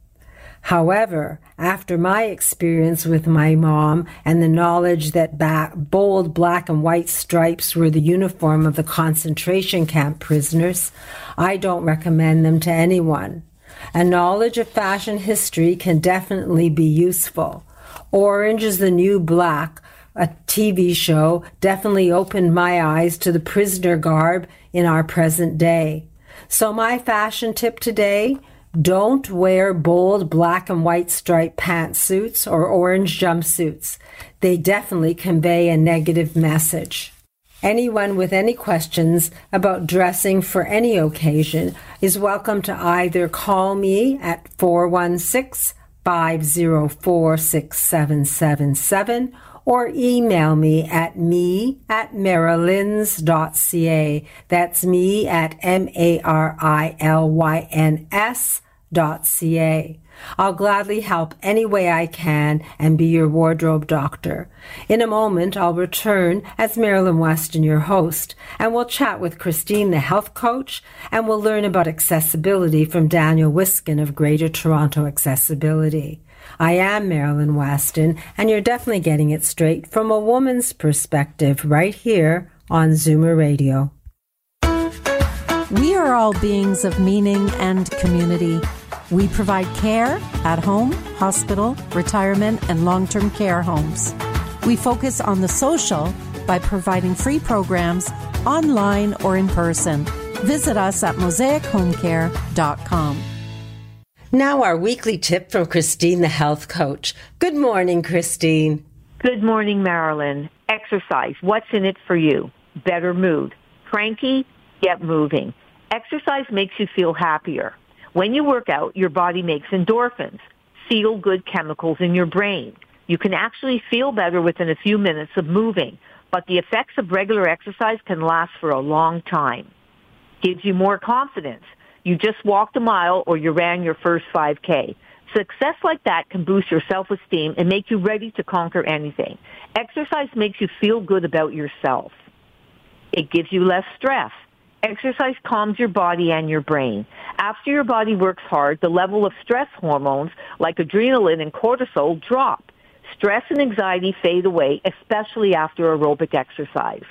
Speaker 3: However, after my experience with my mom and the knowledge that back, bold black and white stripes were the uniform of the concentration camp prisoners, I don't recommend them to anyone. A knowledge of fashion history can definitely be useful. Orange is the New Black, a T V show, definitely opened my eyes to the prisoner garb in our present day. So my fashion tip today: don't wear bold black and white striped pantsuits or orange jumpsuits. They definitely convey a negative message. Anyone with any questions about dressing for any occasion is welcome to either call me at four one six, five zero four, six seven seven seven or email me at me at marilyns dot c a. That's me at M A R I L Y N S dot C A. I'll gladly help any way I can and be your wardrobe doctor. In a moment, I'll return as Marilyn Weston, your host, and we'll chat with Christine, the health coach, and we'll learn about accessibility from Daniel Wiskin of Greater Toronto Accessibility. I am Marilyn Weston, and you're definitely getting it straight from a woman's perspective right here on Zoomer Radio.
Speaker 16: We are all beings of meaning and community. We provide care at home, hospital, retirement, and long-term care homes. We focus on the social by providing free programs online or in person. Visit us at mosaic home care dot com.
Speaker 3: Now our weekly tip from Christine, the health coach. Good morning, Christine.
Speaker 17: Good morning, Marilyn. Exercise. What's in it for you? Better mood. Cranky? Get moving. Exercise makes you feel happier. When you work out, your body makes endorphins, feel-good chemicals in your brain. You can actually feel better within a few minutes of moving, but the effects of regular exercise can last for a long time. Gives you more confidence. You just walked a mile or you ran your first five K. Success like that can boost your self-esteem and make you ready to conquer anything. Exercise makes you feel good about yourself. It gives you less stress. Exercise calms your body and your brain. After your body works hard, the level of stress hormones like adrenaline and cortisol drop. Stress and anxiety fade away, especially after aerobic exercise.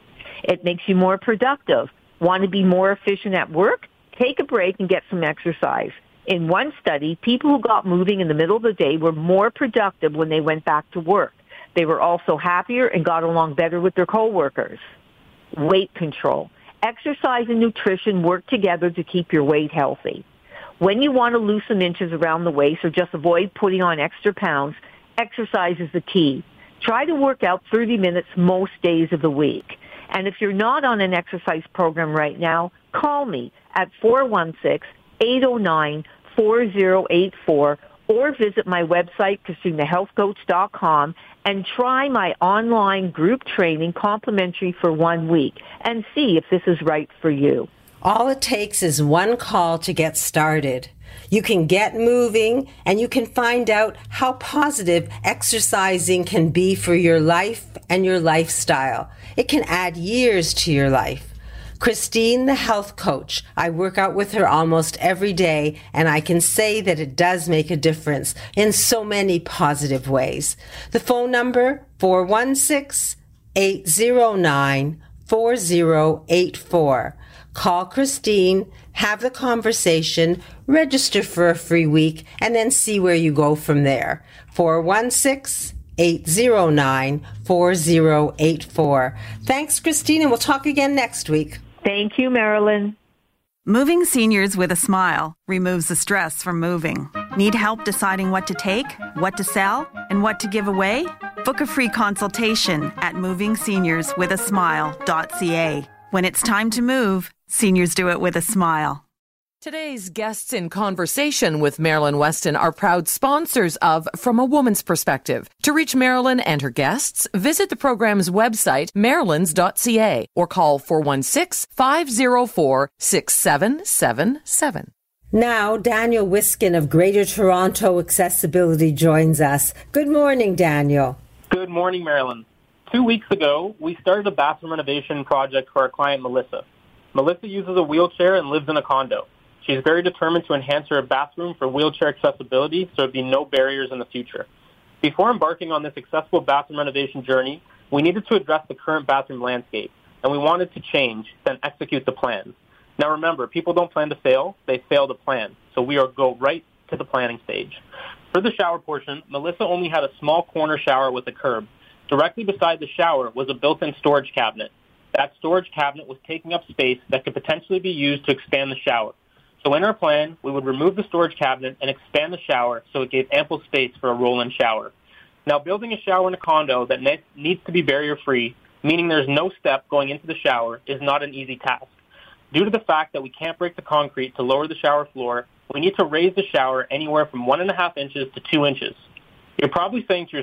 Speaker 17: It makes you more productive. Want to be more efficient at work? Take a break and get some exercise. In one study, people who got moving in the middle of the day were more productive when they went back to work. They were also happier and got along better with their coworkers. Weight control. Exercise and nutrition work together to keep your weight healthy. When you want to lose some inches around the waist or just avoid putting on extra pounds, exercise is the key. Try to work out thirty minutes most days of the week. And if you're not on an exercise program right now, call me at four one six, eight oh nine, four oh eight four or visit my website, christine the health coach dot com, and try my online group training complimentary for one week and see if this is right for you.
Speaker 3: All it takes is one call to get started. You can get moving and you can find out how positive exercising can be for your life and your lifestyle. It can add years to your life. Christine, the health coach, I work out with her almost every day, and I can say that it does make a difference in so many positive ways. The phone number, four one six, eight oh nine, four oh eight four. Call Christine, have the conversation, register for a free week, and then see where you go from there. four one six, eight oh nine, four oh eight four. Thanks, Christine, and we'll talk again next week.
Speaker 17: Thank you, Marilyn.
Speaker 18: Moving seniors with a smile removes the stress from moving. Need help deciding what to take, what to sell, and what to give away? Book a free consultation at moving seniors with a smile dot c a. When it's time to move, seniors do it with a smile.
Speaker 5: Today's guests in conversation with Marilyn Weston are proud sponsors of From a Woman's Perspective. To reach Marilyn and her guests, visit the program's website, marilyns dot c a, or call four one six, five oh four, six seven seven seven.
Speaker 3: Now, Daniel Wiskin of Greater Toronto Accessibility joins us. Good morning, Daniel.
Speaker 19: Good morning, Marilyn. Two weeks ago, we started a bathroom renovation project for our client, Melissa. Melissa uses a wheelchair and lives in a condo. She is very determined to enhance her bathroom for wheelchair accessibility so there would be no barriers in the future. Before embarking on this accessible bathroom renovation journey, we needed to address the current bathroom landscape, and we wanted to change, then execute the plan. Now remember, people don't plan to fail, they fail to plan, so we are go right to the planning stage. For the shower portion, Melissa only had a small corner shower with a curb. Directly beside the shower was a built-in storage cabinet. That storage cabinet was taking up space that could potentially be used to expand the shower. So in our plan, we would remove the storage cabinet and expand the shower so it gave ample space for a roll-in shower. Now, building a shower in a condo that ne- needs to be barrier-free, meaning there's no step going into the shower, is not an easy task. Due to the fact that we can't break the concrete to lower the shower floor, we need to raise the shower anywhere from one and a half inches to two inches. You're probably saying to yourself,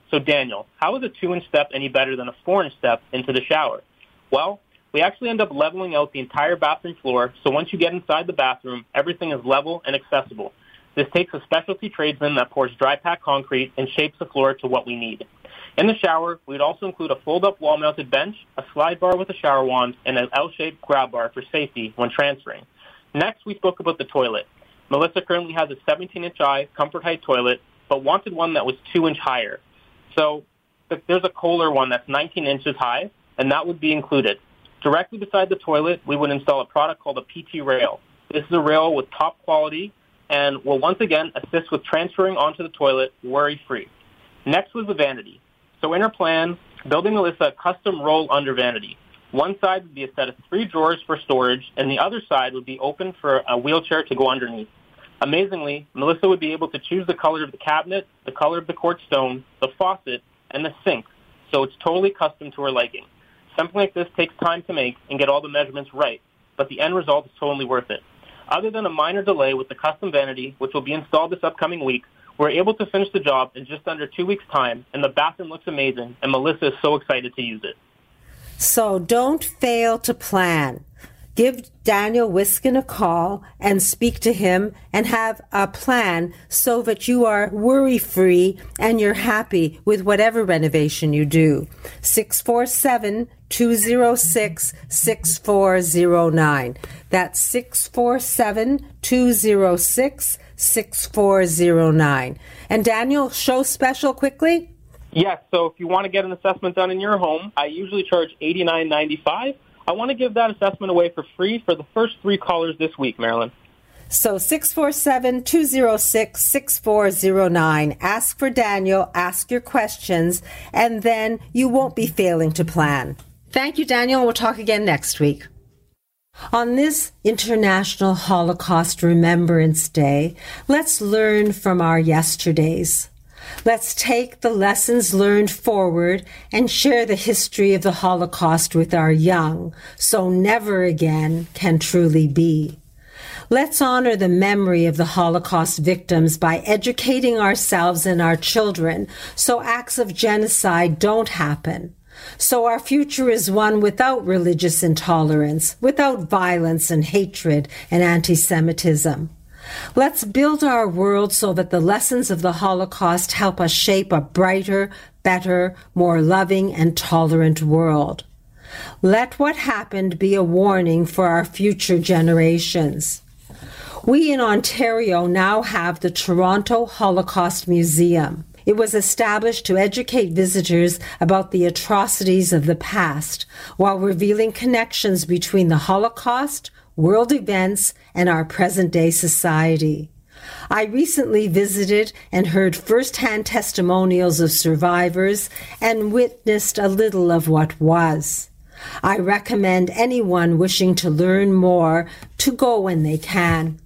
Speaker 19: So Daniel, how is a two-inch step any better than a four-inch step into the shower? Well, we actually end up leveling out the entire bathroom floor, so once you get inside the bathroom, everything is level and accessible. This takes a specialty tradesman that pours dry pack concrete and shapes the floor to what we need. In the shower, we'd also include a fold-up wall-mounted bench, a slide bar with a shower wand, and an L-shaped grab bar for safety when transferring. Next, we spoke about the toilet. Melissa currently has a seventeen-inch high comfort height toilet, but wanted one that was two-inch higher. So there's a Kohler one that's nineteen inches high, and that would be included. Directly beside the toilet, we would install a product called a P T rail. This is a rail with top quality and will once again assist with transferring onto the toilet worry-free. Next was the vanity. So in our plan, building Melissa a custom roll-under vanity. One side would be a set of three drawers for storage, and the other side would be open for a wheelchair to go underneath. Amazingly, Melissa would be able to choose the color of the cabinet, the color of the quartz stone, the faucet, and the sink, so it's totally custom to her liking. Something like this takes time to make and get all the measurements right, but the end result is totally worth it. Other than a minor delay with the custom vanity, which will be installed this upcoming week, we're able to finish the job in just under two weeks' time, and the bathroom looks amazing, and Melissa is so excited to use it.
Speaker 3: So don't fail to plan. Give Daniel Wiskin a call and speak to him and have a plan so that you are worry-free and you're happy with whatever renovation you do. six four seven, two zero six, six four zero nine. That's six four seven, two zero six, six four zero nine. And Daniel, show special quickly?
Speaker 19: Yes, so if you want to get an assessment done in your home, I usually charge eighty-nine ninety-five. I want to give that assessment away for free for the first three callers this week, Marilyn.
Speaker 3: So six four seven, two zero six, six four zero nine. Ask for Daniel, ask your questions, and then you won't be failing to plan. Thank you, Daniel. We'll talk again next week. On this International Holocaust Remembrance Day, let's learn from our yesterdays. Let's take the lessons learned forward and share the history of the Holocaust with our young, so never again can truly be. Let's honor the memory of the Holocaust victims by educating ourselves and our children so acts of genocide don't happen. So our future is one without religious intolerance, without violence and hatred and anti-Semitism. Let's build our world so that the lessons of the Holocaust help us shape a brighter, better, more loving and tolerant world. Let what happened be a warning for our future generations. We in Ontario now have the Toronto Holocaust Museum. It was established to educate visitors about the atrocities of the past while revealing connections between the Holocaust, world events, and our present-day society. I recently visited and heard first-hand testimonials of survivors and witnessed a little of what was. I recommend anyone wishing to learn more to go when they can.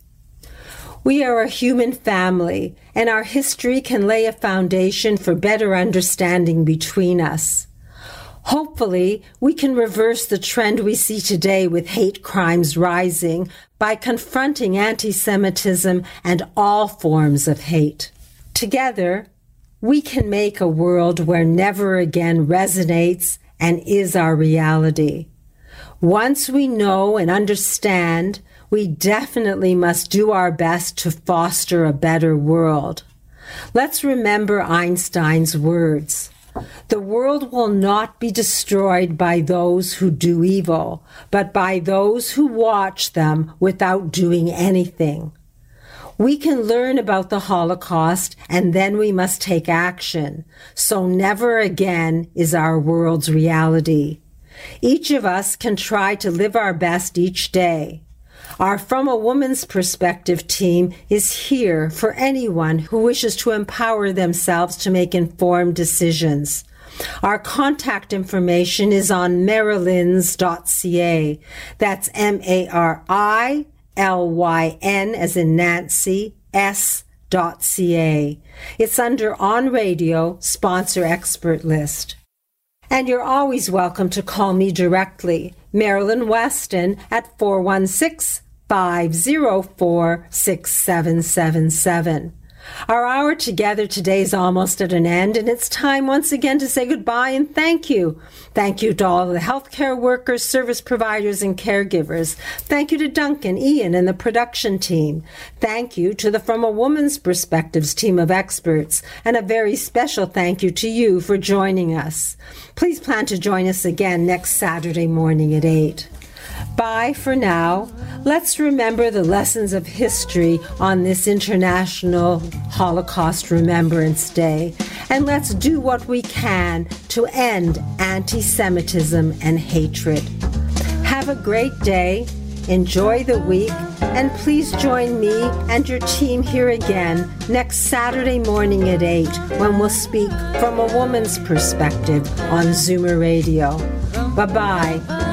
Speaker 3: We are a human family, and our history can lay a foundation for better understanding between us. Hopefully, we can reverse the trend we see today with hate crimes rising by confronting anti-Semitism and all forms of hate. Together, we can make a world where never again resonates and is our reality. Once we know and understand, we definitely must do our best to foster a better world. Let's remember Einstein's words. The world will not be destroyed by those who do evil, but by those who watch them without doing anything. We can learn about the Holocaust, and then we must take action, so never again is our world's reality. Each of us can try to live our best each day. Our From a Woman's Perspective team is here for anyone who wishes to empower themselves to make informed decisions. Our contact information is on marilyns dot c a. That's M A R I L Y N as in Nancy, S dot C A. It's under On Radio Sponsor Expert List. And you're always welcome to call me directly, Marilyn Weston, at four one six, five zero four, six seven seven seven. Our hour together today is almost at an end, and it's time once again to say goodbye and thank you. Thank you to all the healthcare workers, service providers, and caregivers. Thank you to Duncan, Ian, and the production team. Thank you to the From a Woman's Perspectives team of experts, and a very special thank you to you for joining us. Please plan to join us again next Saturday morning at eight. Bye for now. Let's remember the lessons of history on this International Holocaust Remembrance Day, and let's do what we can to end anti-Semitism and hatred. Have a great day, enjoy the week, and please join me and your team here again next Saturday morning at eight when we'll speak from a woman's perspective on Zoomer Radio. Bye-bye.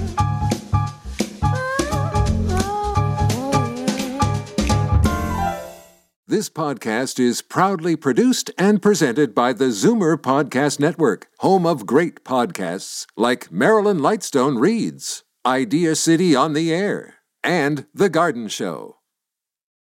Speaker 1: This podcast is proudly produced and presented by the Zoomer Podcast Network, home of great podcasts like Marilyn Lightstone Reads, Idea City on the Air, and The Garden Show.